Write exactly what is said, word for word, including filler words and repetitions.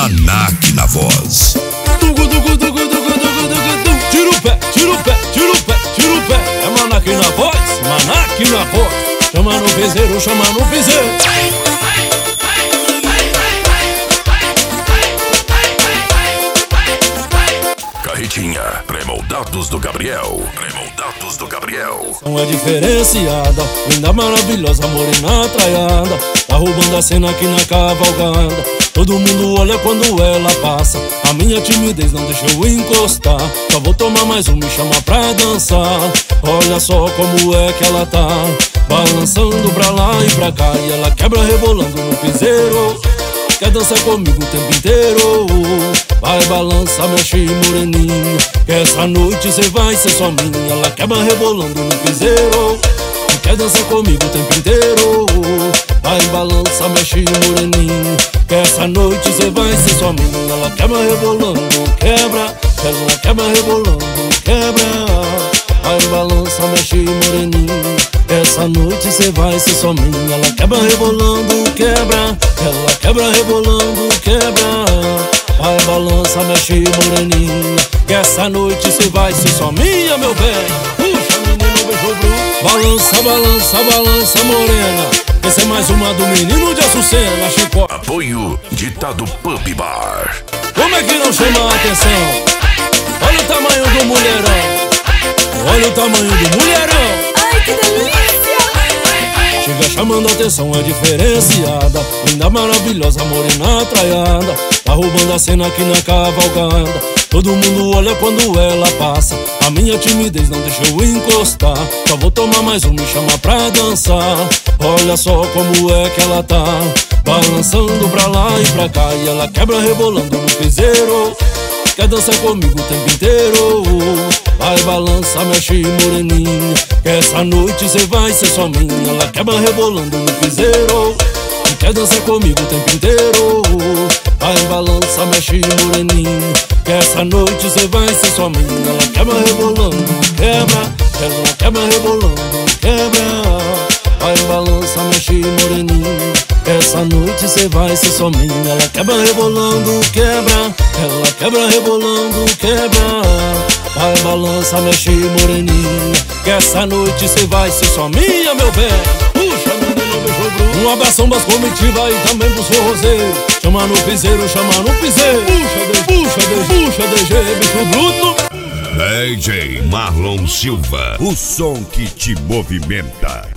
Manac na voz. Dugu, dugu, dugu, dugu, dugu, dugu, dugu. Tira o pé, tira o pé, tira o pé, tira o pé. É Manac na voz, Manac na voz. Chama no piseiro, chama no piseiro. Carretinha, pré-moldados do Gabriel. Pré-moldados do Gabriel. Não é diferenciada, linda, maravilhosa, morena, traiada. Tá roubando a cena aqui na cavalgada. Todo mundo olha quando ela passa. A minha timidez não deixa eu encostar. Só vou tomar mais um, me chama pra dançar. Olha só como é que ela tá, balançando pra lá e pra cá. E ela quebra rebolando no piseiro. Quer dançar comigo o tempo inteiro. Vai, balança, mexe, moreninha, que essa noite cê vai ser só minha. Ela quebra rebolando no piseiro. Quer dançar comigo o tempo inteiro. Vai, balança, mexe, moreninha, que essa noite cê vai ser só minha. Ela quebra rebolando, quebra. Ela quebra rebolando, quebra. Vai, balança, mexe, moreninha, essa noite cê vai ser só minha. Ela quebra rebolando, quebra. Ela quebra rebolando, quebra. Vai, balança, mexe, moreninha, que essa noite cê vai ser só minha, meu bem. Puxa, menino, beijo bruto. Balança, balança, balança, morena, essa é mais uma do menino de Açucena, Chico. Apoio Ditado Pub Bar. Como é que não chama a atenção? Olha o tamanho do mulherão. Olha o tamanho do mulherão. Ai, que delícia! Chega chamando a atenção, é diferenciada, linda, maravilhosa, morena, traiada. Tá roubando a cena aqui na cavalgada. Todo mundo olha quando ela passa. A minha timidez não deixa eu encostar. Só vou tomar mais um, me chama pra dançar. Olha só como é que ela tá, balançando pra lá e pra cá. E ela quebra rebolando no piseiro. Quer dançar comigo o tempo inteiro. Vai, balança, mexe, moreninha, que essa noite cê vai ser só minha. Ela quebra rebolando no piseiro. Quer dançar comigo o tempo inteiro. Vai, balança, mexe, moreninha, que essa noite cê vai ser só minha. Ela quebra rebolando, quebra. Ela quebra rebolando, quebra. Vai, balança, mexe, moreninha, essa noite cê vai ser só minha. Ela quebra rebolando, quebra. Ela quebra rebolando, quebra. Vai, balança, mexe, moreninha, que essa noite cê vai ser só minha, meu bem. Puxa, menino, beijo bruto. Um abração das comitivas e também pros forrozeiros. Chama no piseiro, chama no piseiro. Puxa, de, puxa, de, puxa, D G, bicho bruto. D J Marlon Silva, o som que te movimenta.